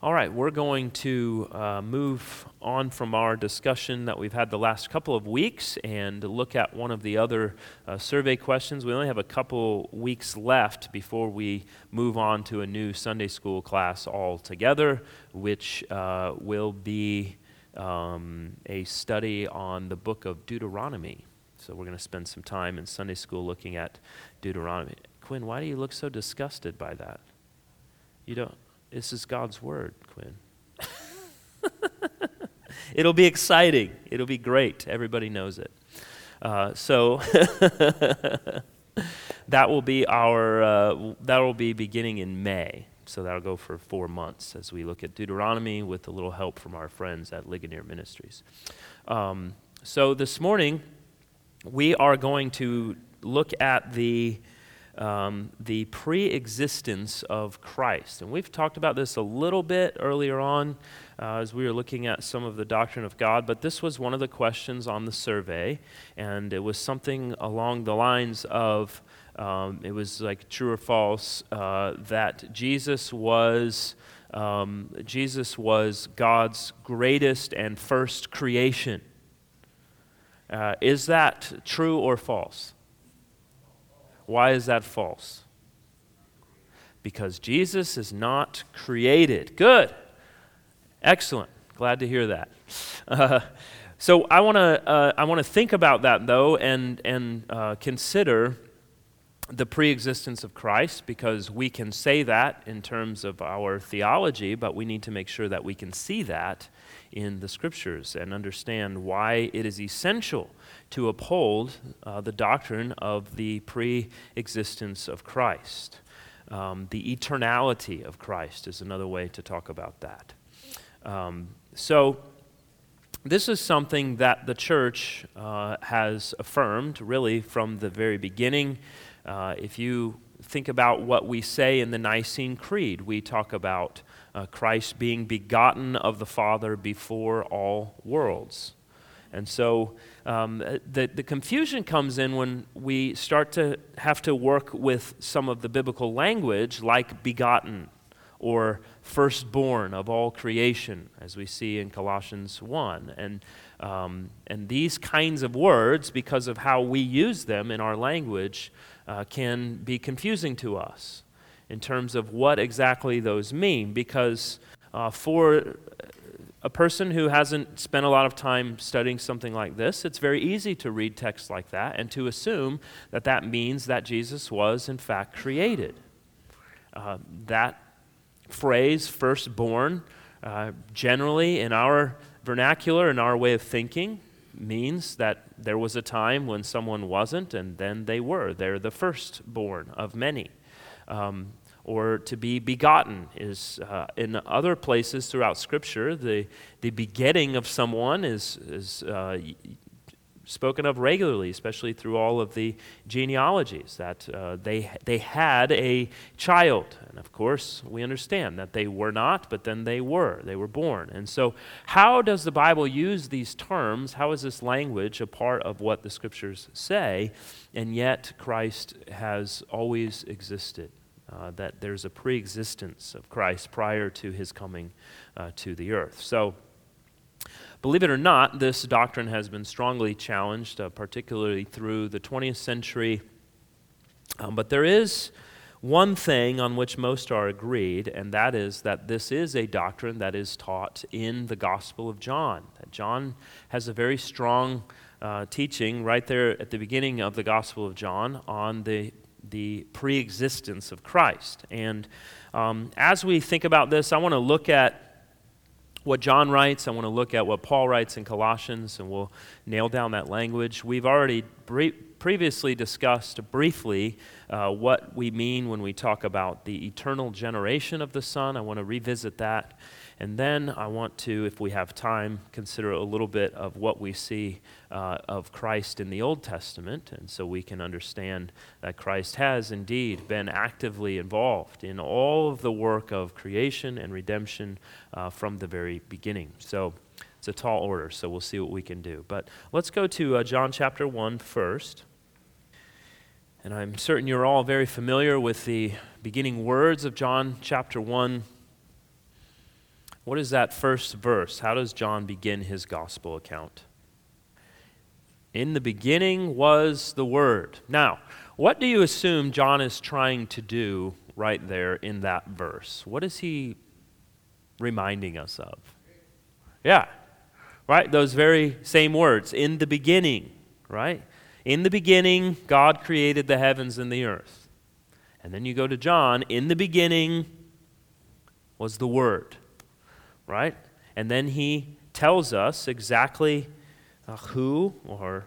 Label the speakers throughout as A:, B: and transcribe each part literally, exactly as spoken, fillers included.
A: All right, we're going to uh, move on from our discussion that we've had the last couple of weeks and look at one of the other uh, survey questions. We only have a couple weeks left before we move on to a new Sunday school class altogether, which uh, will be um, a study on the book of Deuteronomy. So we're going to spend some time in Sunday school looking at Deuteronomy. Quinn, why do you look so disgusted by that? You don't... This is God's word, Quinn. It'll be exciting. It'll be great. Everybody knows it. Uh, so that will be our. Uh, that will be beginning in May. So that'll go for four months as we look at Deuteronomy with a little help from our friends at Ligonier Ministries. Um, so this morning we are going to look at the. Um, the pre-existence of Christ. And we've talked about this a little bit earlier on uh, as we were looking at some of the doctrine of God, but this was one of the questions on the survey, and it was something along the lines of, um, it was like true or false, uh, that Jesus was, um, Jesus was God's greatest and first creation. Uh, is that true or false? Why is that false? Because Jesus is not created. Good. Excellent. Glad to hear that. Uh, so I want to uh, I want to think about that though, and and uh, consider the pre-existence of Christ, because we can say that in terms of our theology, but we need to make sure that we can see that in the Scriptures and understand why it is essential to uphold uh, the doctrine of the pre-existence of Christ. Um, the eternality of Christ is another way to talk about that. Um, so this is something that the church uh, has affirmed really from the very beginning. Uh, if you think about what we say in the Nicene Creed, we talk about uh, Christ being begotten of the Father before all worlds. And so um, the, the confusion comes in when we start to have to work with some of the biblical language like begotten or firstborn of all creation, as we see in Colossians one. And, um, and these kinds of words, because of how we use them in our language, uh, can be confusing to us in terms of what exactly those mean, because uh, for a person who hasn't spent a lot of time studying something like this, it's very easy to read text like that and to assume that that means that Jesus was in fact created. Uh, that phrase, firstborn, uh, generally in our vernacular, in our way of thinking, means that there was a time when someone wasn't and then they were. They're the firstborn of many. Um, or to be begotten is, uh, in other places throughout Scripture, the the begetting of someone is, is uh, spoken of regularly, especially through all of the genealogies, that uh, they they had a child. And of course, we understand that they were not, but then they were. They were born. And so how does the Bible use these terms? How is this language a part of what the Scriptures say? And yet Christ has always existed. Uh, that there's a pre-existence of Christ prior to his coming uh, to the earth. So, believe it or not, this doctrine has been strongly challenged, uh, particularly through the twentieth century. Um, but there is one thing on which most are agreed, and that is that this is a doctrine that is taught in the Gospel of John. That John has a very strong uh, teaching right there at the beginning of the Gospel of John on the the pre-existence of Christ. And um, as we think about this, I want to look at what John writes. I want to look at what Paul writes in Colossians, and we'll nail down that language. We've already bre- previously discussed briefly uh, what we mean when we talk about the eternal generation of the Son. I want to revisit that. And then I want to, if we have time, consider a little bit of what we see uh, of Christ in the Old Testament, and so we can understand that Christ has indeed been actively involved in all of the work of creation and redemption uh, from the very beginning. So it's a tall order, so we'll see what we can do. But let's go to uh, John chapter one first. And I'm certain you're all very familiar with the beginning words of John chapter one. What is that first verse? How does John begin his gospel account? In the beginning was the Word. Now, what do you assume John is trying to do right there in that verse? What is he reminding us of? Yeah, right? Those very same words, in the beginning, right? In the beginning, God created the heavens and the earth. And then you go to John, in the beginning was the Word, right? And then he tells us exactly uh, who, or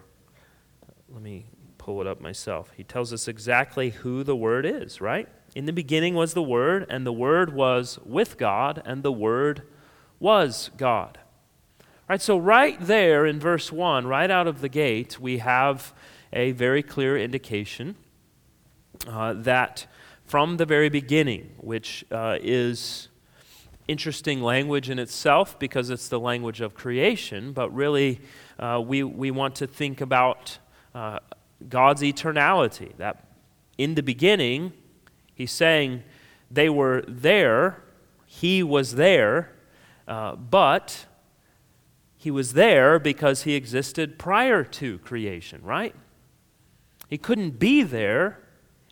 A: let me pull it up myself. He tells us exactly who the Word is, right? In the beginning was the Word, and the Word was with God, and the Word was God. Right, so right there in verse one, right out of the gate, we have a very clear indication uh, that from the very beginning, which uh, is interesting language in itself because it's the language of creation, but really uh, we, we want to think about uh, God's eternality, that in the beginning, he's saying they were there, he was there, uh, but he was there because he existed prior to creation, right? He couldn't be there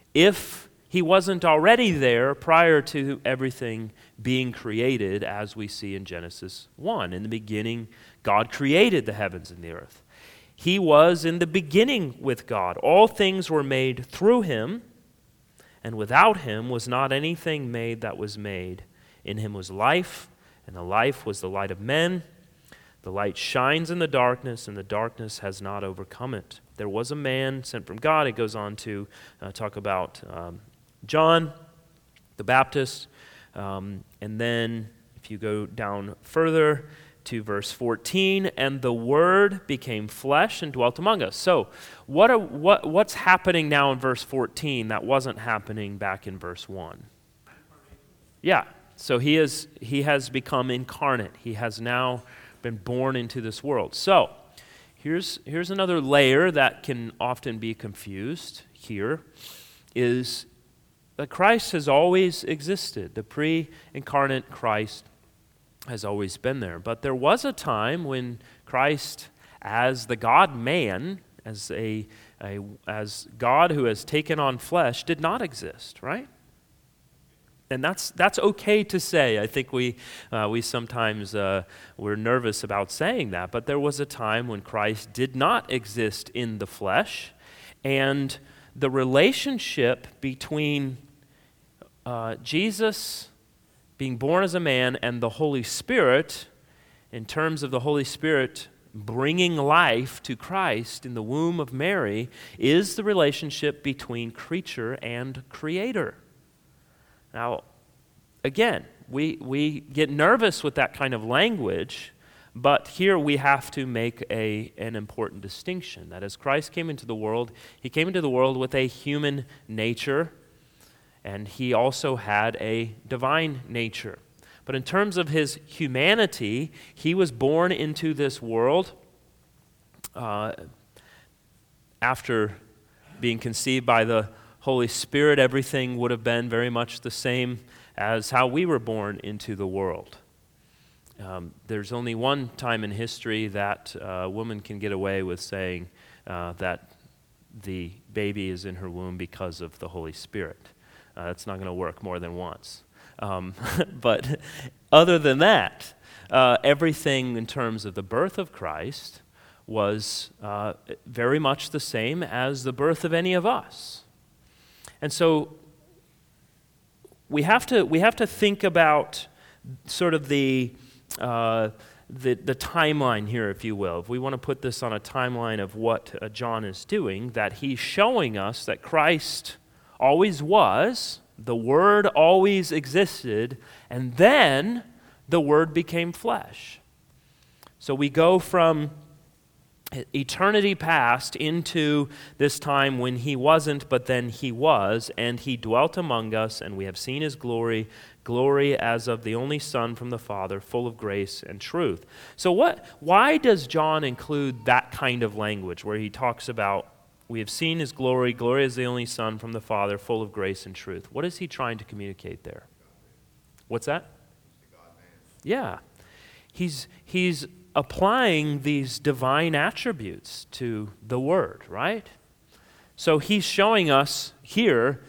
A: if he wasn't already there prior to everything being created, as we see in Genesis one. In the beginning, God created the heavens and the earth. He was in the beginning with God. All things were made through him, and without him was not anything made that was made. In him was life, and the life was the light of men. The light shines in the darkness, and the darkness has not overcome it. There was a man sent from God. It goes on to uh, talk about um, John the Baptist. Um, and then if you go down further to verse fourteen, and the Word became flesh and dwelt among us. So what, are, what what's happening now in verse fourteen that wasn't happening back in verse one? Yeah, so he is he has become incarnate. He has now been born into this world. So here's here's another layer that can often be confused here, is that Christ has always existed. The pre-incarnate Christ has always been there. But there was a time when Christ, as the God-man, as a, a as God who has taken on flesh, did not exist, right? And that's that's okay to say. I think we uh, we sometimes uh, we're nervous about saying that, but there was a time when Christ did not exist in the flesh, and the relationship between uh, Jesus being born as a man and the Holy Spirit, in terms of the Holy Spirit bringing life to Christ in the womb of Mary, is the relationship between creature and creator. Now, again, we, we get nervous with that kind of language, but here we have to make a, an important distinction, that as Christ came into the world, he came into the world with a human nature, and he also had a divine nature. But in terms of his humanity, he was born into this world uh, after being conceived by the Holy Spirit. Everything would have been very much the same as how we were born into the world. Um, there's only one time in history that a woman can get away with saying uh, that the baby is in her womb because of the Holy Spirit. Uh, that's not going to work more than once. Um, but other than that, uh, everything in terms of the birth of Christ was uh, very much the same as the birth of any of us. And so we have to we have to think about sort of the uh, the the timeline here, if you will. If we want to put this on a timeline of what uh, John is doing, that he's showing us that Christ always was, the Word always existed, and then the Word became flesh. So we go from eternity past into this time when he wasn't, but then he was, and he dwelt among us, and we have seen his glory, glory as of the only Son from the Father, full of grace and truth. So what? Why does John include that kind of language where he talks about we have seen his glory, glory as the only Son from the Father, full of grace and truth? What is he trying to communicate there? What's that? Yeah. He's, he's applying these divine attributes to the Word, right? So he's showing us here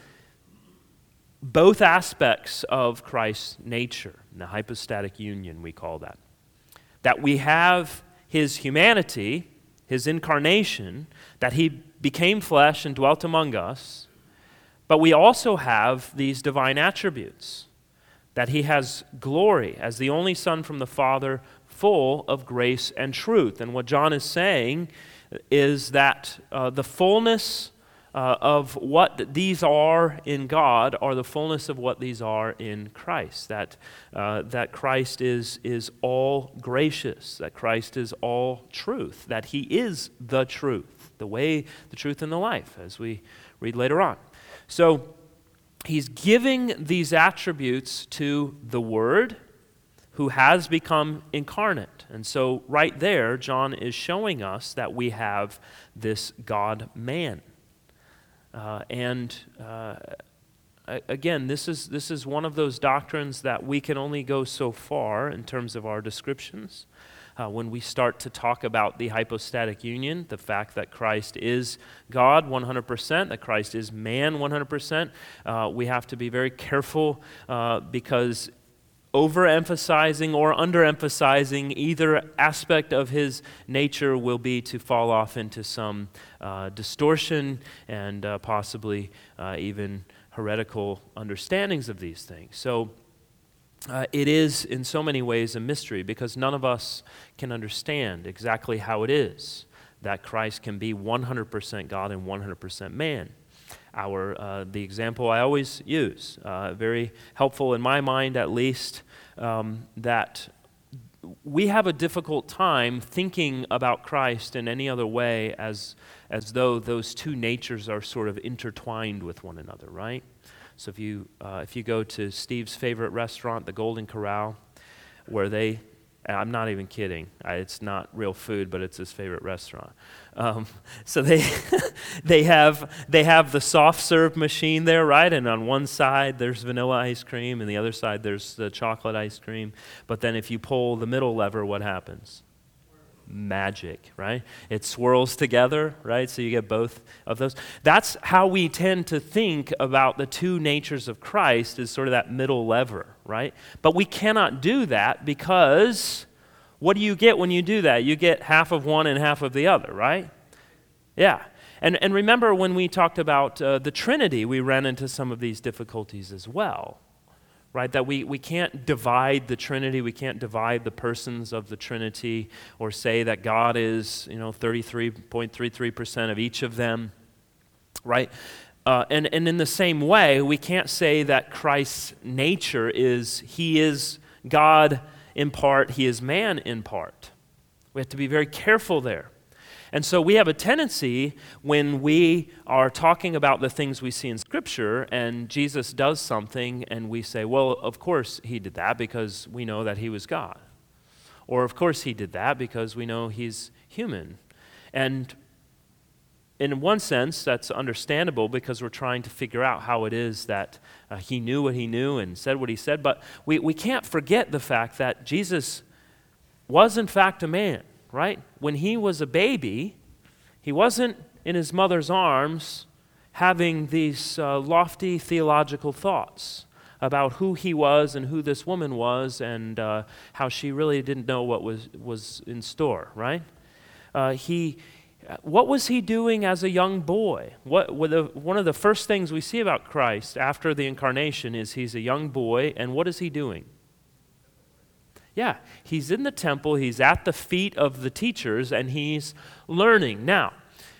A: both aspects of Christ's nature, the hypostatic union we call that. That we have his humanity, his incarnation, that he became flesh and dwelt among us, but we also have these divine attributes, that he has glory as the only Son from the Father, full of grace and truth. And what John is saying is that uh, the fullness uh, of what these are in God are the fullness of what these are in Christ. That uh, that Christ is is all gracious. That Christ is all truth. That he is the truth, the way, the truth, and the life, as we read later on. So he's giving these attributes to the Word, who has become incarnate. And so right there, John is showing us that we have this God-man. Uh, and uh, again, this is this is one of those doctrines that we can only go so far in terms of our descriptions. Uh, when we start to talk about the hypostatic union, the fact that Christ is God one hundred percent, that Christ is man one hundred percent, uh, we have to be very careful uh, because overemphasizing or underemphasizing either aspect of his nature will be to fall off into some uh, distortion and uh, possibly uh, even heretical understandings of these things. So uh, it is in so many ways a mystery because none of us can understand exactly how it is that Christ can be one hundred percent God and one hundred percent man. Our uh, the example I always use, uh, very helpful in my mind at least, um, that we have a difficult time thinking about Christ in any other way as as though those two natures are sort of intertwined with one another, right? So if you uh, if you go to Steve's favorite restaurant, the Golden Corral, where they I'm not even kidding. I, it's not real food, but it's his favorite restaurant. Um, so they they have they have the soft serve machine there, right? And on one side there's vanilla ice cream, and the other side there's the chocolate ice cream. But then if you pull the middle lever, what happens? Magic, right? It swirls together, right? So you get both of those. That's how we tend to think about the two natures of Christ, is sort of that middle lever, right? But we cannot do that because what do you get when you do that? You get half of one and half of the other, right? Yeah. And and remember when we talked about uh, the Trinity, we ran into some of these difficulties as well. Right, that we, we can't divide the Trinity, we can't divide the persons of the Trinity or say that God is, you know, thirty-three point three three percent of each of them, right? Uh, and, and in the same way, we can't say that Christ's nature is, he is God in part, he is man in part. We have to be very careful there. And so we have a tendency when we are talking about the things we see in Scripture and Jesus does something and we say, well, of course he did that because we know that he was God. Or of course he did that because we know he's human. And in one sense, that's understandable because we're trying to figure out how it is that uh, he knew what he knew and said what he said. But we, we can't forget the fact that Jesus was in fact a man. Right? When he was a baby, he wasn't in his mother's arms having these uh, lofty theological thoughts about who he was and who this woman was and uh, how she really didn't know what was, was in store, right? Uh, he, what was he doing as a young boy? What, what the, one of the first things we see about Christ after the incarnation is he's a young boy, and what is he doing? Yeah, he's in the temple, he's at the feet of the teachers, and he's learning. Now,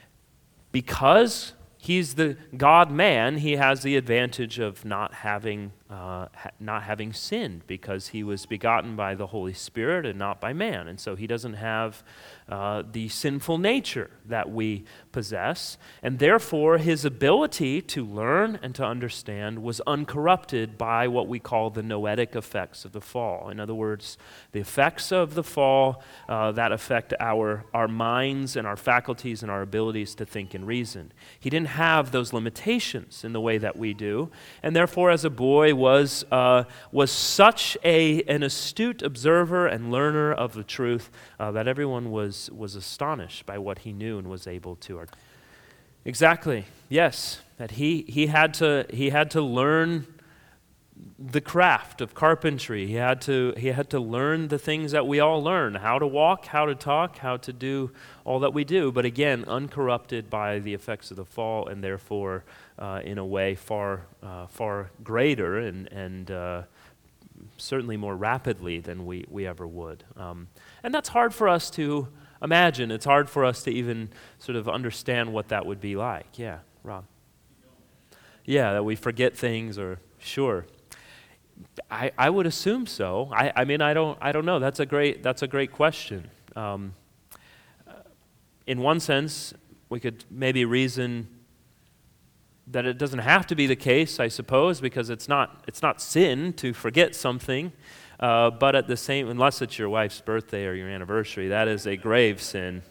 A: because he's the God-man, he has the advantage of not having uh, ha- not having sinned because he was begotten by the Holy Spirit and not by man. And so he doesn't have uh, the sinful nature that we possess. And therefore, his ability to learn and to understand was uncorrupted by what we call the noetic effects of the fall. In other words, the effects of the fall uh, that affect our, our minds and our faculties and our abilities to think and reason. He didn't have those limitations in the way that we do. And therefore, as a boy, was uh, was such a an astute observer and learner of the truth uh, that everyone was was astonished by what he knew and was able to articulate. Exactly. Yes, that he he had to he had to learn the craft of carpentry. He had to he had to learn the things that we all learn: how to walk, how to talk, how to do all that we do. But again, uncorrupted by the effects of the fall, and therefore, uh, in a way, far uh, far greater and and uh, certainly more rapidly than we we ever would. Um, and that's hard for us to imagine. It's hard for us to even sort of understand what that would be like. Yeah, Rob. Yeah, that we forget things, or sure. I, I would assume so. I, I mean, I don't I don't know. That's a great that's a great question. Um, in one sense, we could maybe reason that it doesn't have to be the case, I suppose, because it's not it's not sin to forget something. Uh, but at the same, unless it's your wife's birthday or your anniversary, that is a grave sin.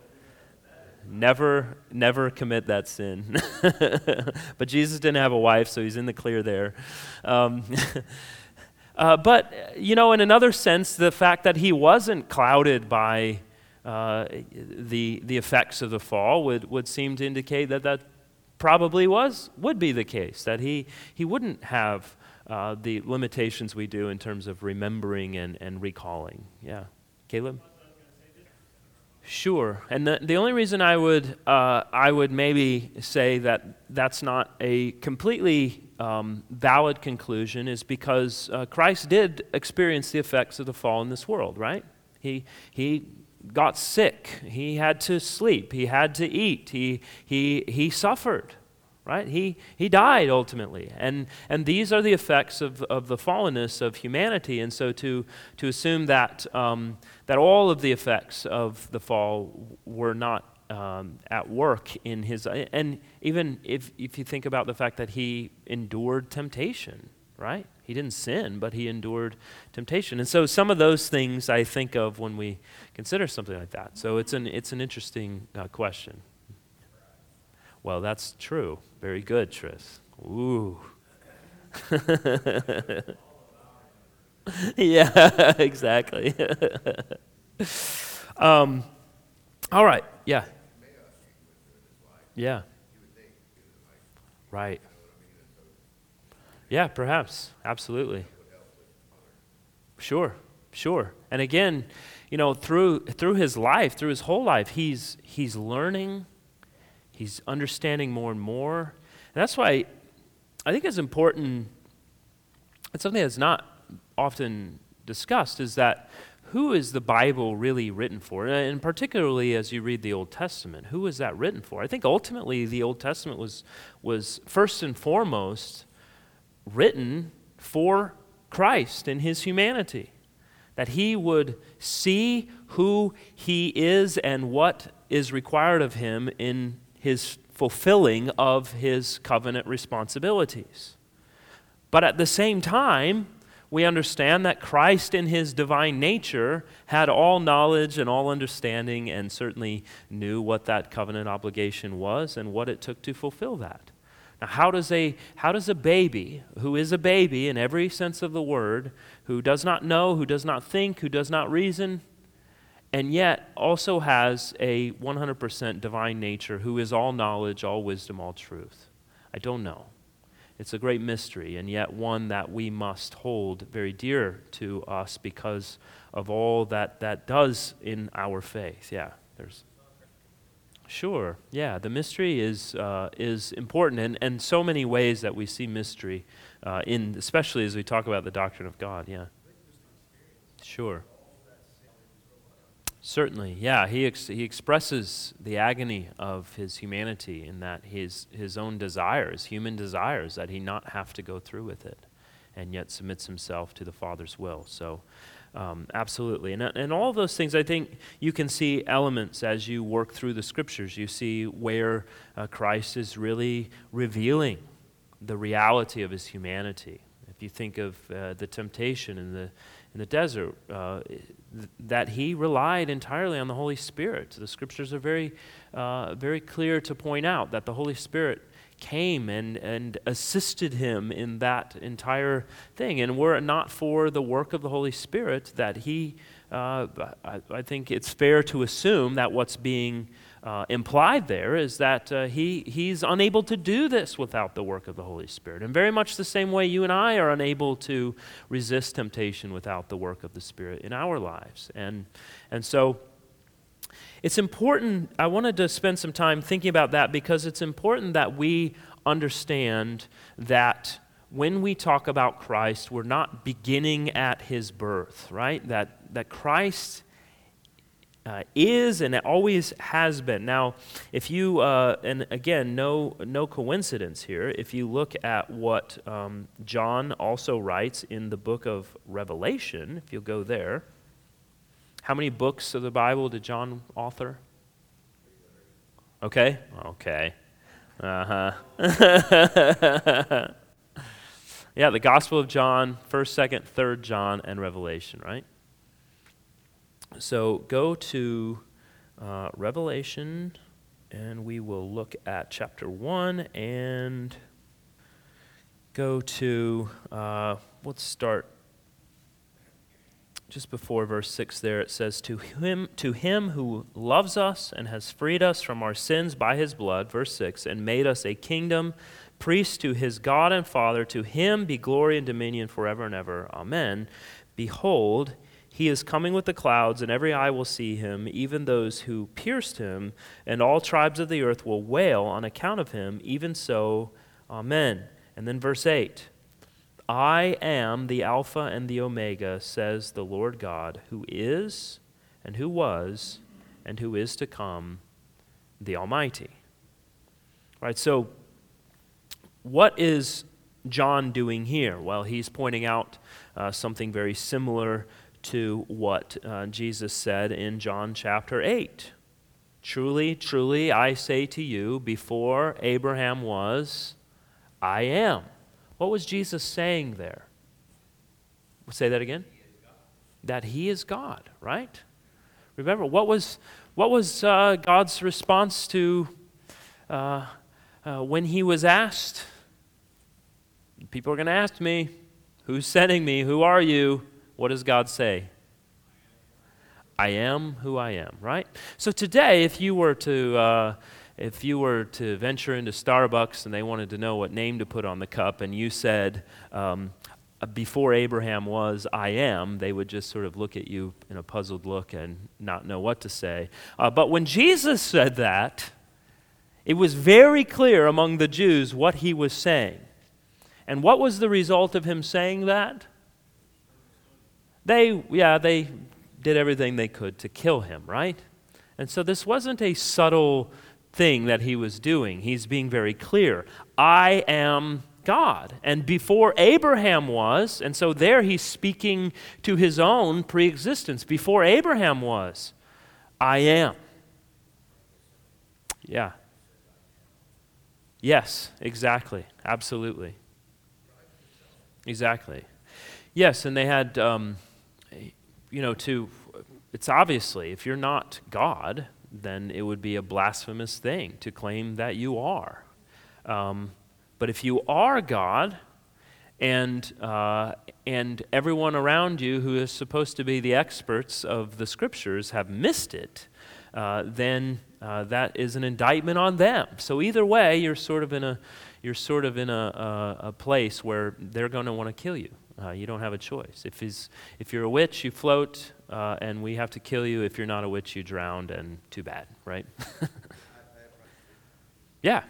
A: Never, never commit that sin. But Jesus didn't have a wife, so he's in the clear there. Um, uh, but, you know, in another sense, the fact that he wasn't clouded by uh, the the effects of the fall would, would seem to indicate that that probably was, would be the case, that he, he wouldn't have uh, the limitations we do in terms of remembering and, and recalling. Yeah. Caleb? Sure, and the, the only reason I would uh, I would maybe say that that's not a completely um, valid conclusion is because uh, Christ did experience the effects of the fall in this world, right? He he got sick, he had to sleep, he had to eat, he he he suffered, right? He he died ultimately, and and these are the effects of of the fallenness of humanity, and so to to assume that. Um, that all of the effects of the fall were not um, at work in his, and even if, if you think about the fact that he endured temptation, right? He didn't sin, but he endured temptation. And so some of those things I think of when we consider something like that. So it's an, it's an interesting uh, question. Well, that's true. Very good, Tris. Ooh. Yeah, exactly. um, all right, yeah. Yeah. Right. Yeah, perhaps. Absolutely. Sure, sure. And again, you know, through through his life, through his whole life, he's he's learning, he's understanding more and more. And that's why I think it's important, it's something that's not often discussed, is that who is the Bible really written for? And particularly as you read the Old Testament, who is that written for? I think ultimately the Old Testament was was first and foremost written for Christ and his humanity, that he would see who he is and what is required of him in his fulfilling of his covenant responsibilities. But at the same time, we understand that Christ in his divine nature had all knowledge and all understanding and certainly knew what that covenant obligation was and what it took to fulfill that. Now, how does a how does a baby, who is a baby in every sense of the word, who does not know, who does not think, who does not reason, and yet also has a one hundred percent divine nature, who is all knowledge, all wisdom, all truth? I don't know. It's a great mystery, and yet one that we must hold very dear to us because of all that that does in our faith. Yeah, there's sure. Yeah, the mystery is uh, is important, and and so many ways that we see mystery uh, in, especially as we talk about the doctrine of God. Yeah, sure. Certainly, yeah. He ex- he expresses the agony of his humanity in that his his own desires, human desires, that he not have to go through with it, and yet submits himself to the Father's will. So, um, absolutely, and and all of those things, I think you can see elements as you work through the Scriptures. You see where uh, Christ is really revealing the reality of his humanity. If you think of uh, the temptation in the in the desert, uh, th- that he relied entirely on the Holy Spirit. The Scriptures are very, uh, very clear to point out that the Holy Spirit came and, and assisted him in that entire thing. And were it not for the work of the Holy Spirit, that he, uh, I, I think it's fair to assume that what's being uh, implied there is that uh, he he's unable to do this without the work of the Holy Spirit. In very much the same way you and I are unable to resist temptation without the work of the Spirit in our lives. And and so it's important, I wanted to spend some time thinking about that because it's important that we understand that when we talk about Christ, we're not beginning at his birth, right? That that Christ uh, is and always has been. Now, if you, uh, and again, no, no coincidence here, if you look at what um, John also writes in the book of Revelation, if you'll go there, how many books of the Bible did John author? Okay? Okay. Uh-huh. Yeah, the Gospel of John, first, second, third John, and Revelation, right? So go to uh, Revelation, and we will look at chapter one, and go to, uh, let's start just before verse six there. It says, to him, to him who loves us and has freed us from our sins by his blood, verse six, and made us a kingdom, priest to his God and Father, to him be glory and dominion forever and ever. Amen. Behold, he is coming with the clouds, and every eye will see him, even those who pierced him, and all tribes of the earth will wail on account of him. Even so, amen. And then verse eight, I am the Alpha and the Omega, says the Lord God, who is, and who was, and who is to come, the Almighty. All right, so what is John doing here? Well, he's pointing out uh, something very similar to what uh, Jesus said in John chapter eight. Truly, truly, I say to you, before Abraham was, I am. What was Jesus saying there? Say that again? He that he is God, right? Remember, what was what was uh, God's response to uh, uh, when he was asked? People are going to ask me, who's sending me? Who are you? What does God say? I am who I am, right? So today, if you were to uh, if you were to venture into Starbucks and they wanted to know what name to put on the cup, and you said, um, before Abraham was, I am, they would just sort of look at you in a puzzled look and not know what to say. Uh, but when Jesus said that, it was very clear among the Jews what he was saying. And what was the result of him saying that? They, yeah, they did everything they could to kill him, right? And so this wasn't a subtle thing that he was doing. He's being very clear. I am God. And before Abraham was, and so there he's speaking to his own pre-existence. Before Abraham was, I am. Yeah. Yes, exactly. Absolutely. Exactly. Yes, and they had, um, you know, to, it's obviously, if you're not God, then it would be a blasphemous thing to claim that you are. Um, but if you are God, and uh, and everyone around you who is supposed to be the experts of the Scriptures have missed it, uh, then uh, that is an indictment on them. So either way, you're sort of in a you're sort of in a a, a place where they're going to want to kill you. Uh, you don't have a choice. If he's if you're a witch, you float, uh, and we have to kill you. If you're not a witch, you drowned, and too bad, right? Yeah.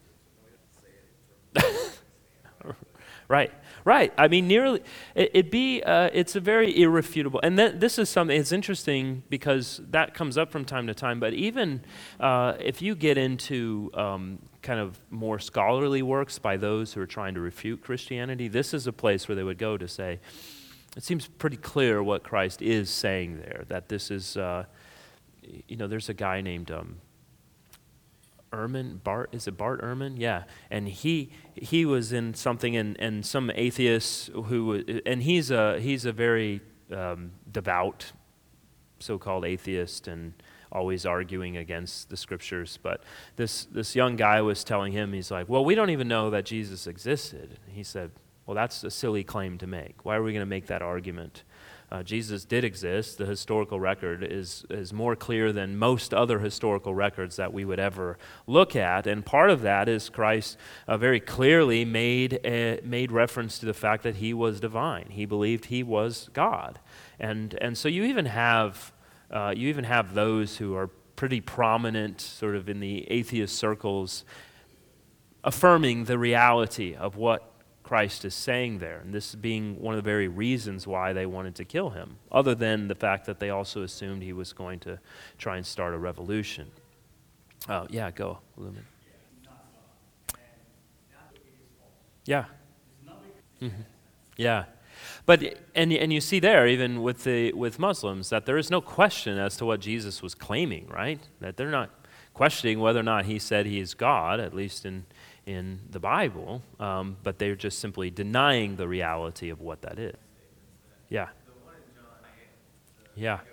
A: Right, right. I mean, nearly, it, it'd be, uh, it's a very irrefutable, and th- this is something, it's interesting because that comes up from time to time, but even uh, if you get into um, kind of more scholarly works by those who are trying to refute Christianity, this is a place where they would go to say, it seems pretty clear what Christ is saying there, that this is, uh, you know, there's a guy named um, Ehrman, Bart, is it Bart Ehrman? Yeah, and he he was in something, and, and some atheists who, and he's a he's a very um, devout so-called atheist, and always arguing against the scriptures. But this, this young guy was telling him, he's like, well, we don't even know that Jesus existed. He said, well, that's a silly claim to make. Why are we going to make that argument? Uh, Jesus did exist. The historical record is, is more clear than most other historical records that we would ever look at. And part of that is Christ uh, very clearly made, a, made reference to the fact that he was divine. He believed he was God. And, and so you even have, uh, you even have those who are pretty prominent sort of in the atheist circles affirming the reality of what Christ is saying there, and this being one of the very reasons why they wanted to kill him, other than the fact that they also assumed he was going to try and start a revolution. Uh, yeah, go, Lumen. Yeah. Mm-hmm. Yeah. But and and you see there, even with the with Muslims, that there is no question as to what Jesus was claiming, right? That they're not questioning whether or not he said he is God, at least in in the Bible, um, but they're just simply denying the reality of what that is. Yeah. Yeah.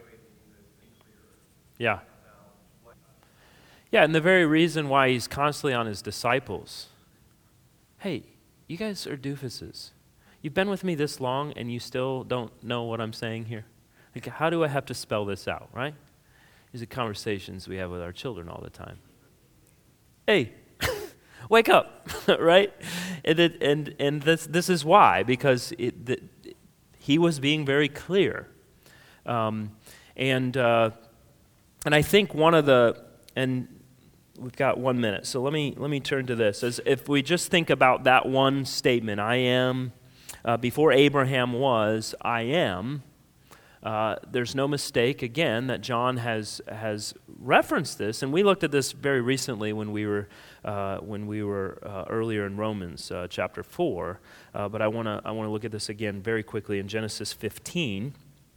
A: Yeah. Yeah, and the very reason why he's constantly on his disciples. Hey, you guys are doofuses. You've been with me this long and you still don't know what I'm saying here? Like, how do I have to spell this out, right? These are conversations we have with our children all the time. Hey, wake up, right? And it, and and this this is why, because it, the, he was being very clear, um, and uh, and I think one of the and we've got one minute, so let me let me turn to this. As if we just think about that one statement, I am, uh, before Abraham was, I am. Uh, there's no mistake, again, that John has has referenced this, and we looked at this very recently when we were uh, when we were uh, earlier in Romans uh, chapter four. Uh, but I want to I want to look at this again very quickly in Genesis fifteen.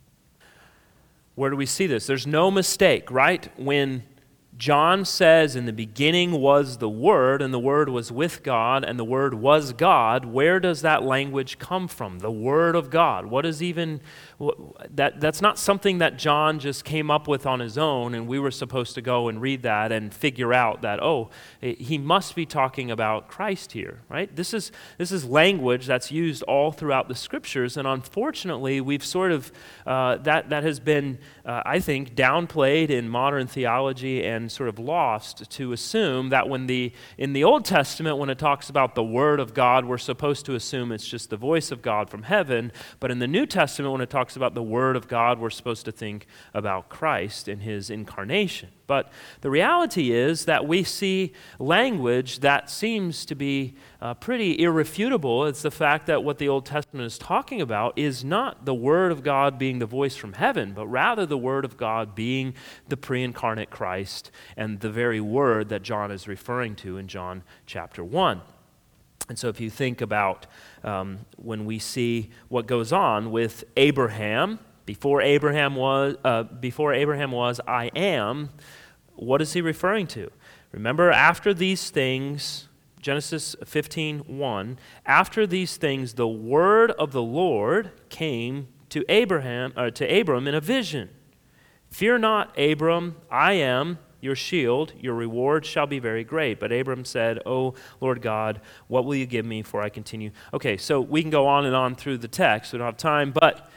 A: Where do we see this? There's no mistake, right? When John says, in the beginning was the Word, and the Word was with God, and the Word was God, where does that language come from? The Word of God. What is even, that? that's not something that John just came up with on his own, and we were supposed to go and read that and figure out that, oh, he must be talking about Christ here, right? This is, this is language that's used all throughout the Scriptures, and unfortunately, we've sort of, uh, that, that has been, uh, I think, downplayed in modern theology and sort of lost to assume that when the in the Old Testament, when it talks about the Word of God, we're supposed to assume it's just the voice of God from heaven. But in the New Testament, when it talks about the Word of God, we're supposed to think about Christ and his incarnation. But the reality is that we see language that seems to be uh, pretty irrefutable. It's the fact that what the Old Testament is talking about is not the Word of God being the voice from heaven, but rather the Word of God being the pre-incarnate Christ and the very Word that John is referring to in John chapter one. And so if you think about um, when we see what goes on with Abraham, Before Abraham was, uh, before Abraham was, I am. What is he referring to? Remember, after these things, Genesis fifteen one, after these things, the word of the Lord came to Abraham, or to Abram in a vision. Fear not, Abram, I am your shield. Your reward shall be very great. But Abram said, O Lord God, what will you give me for I continue? Okay, so we can go on and on through the text. We don't have time, but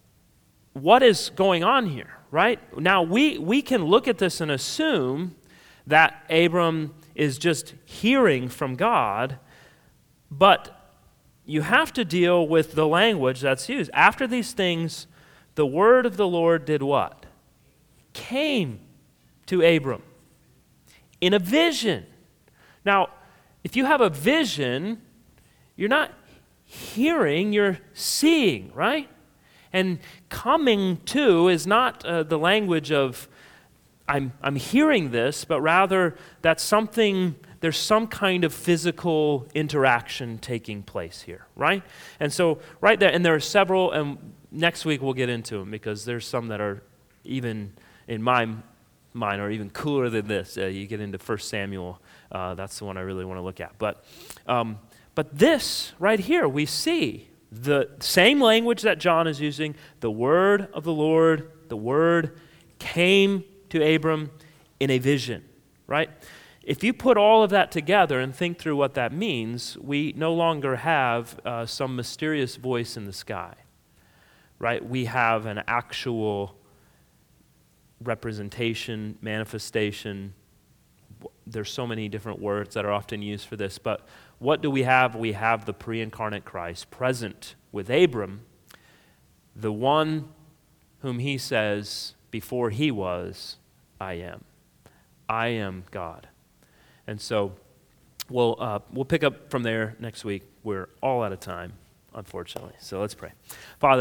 A: what is going on here, right? Now, we, we can look at this and assume that Abram is just hearing from God, but you have to deal with the language that's used. After these things, the word of the Lord did what? Came to Abram in a vision. Now, if you have a vision, you're not hearing, you're seeing, right? And coming to is not uh, the language of I'm I'm hearing this, but rather that something, there's some kind of physical interaction taking place here, right? And so right there, and there are several, and next week we'll get into them because there's some that are even, in my mind, are even cooler than this. Uh, you get into First Samuel, uh, that's the one I really want to look at. But um, but this right here, we see the same language that John is using, the word of the Lord, the word came to Abram in a vision, right? If you put all of that together and think through what that means, we no longer have uh, some mysterious voice in the sky, right? We have an actual representation, manifestation. There's so many different words that are often used for this, but what do we have? We have the pre-incarnate Christ present with Abram, the one whom he says before he was, I am. I am God. And so we'll uh, we'll pick up from there next week. We're all out of time, unfortunately. So let's pray. Father,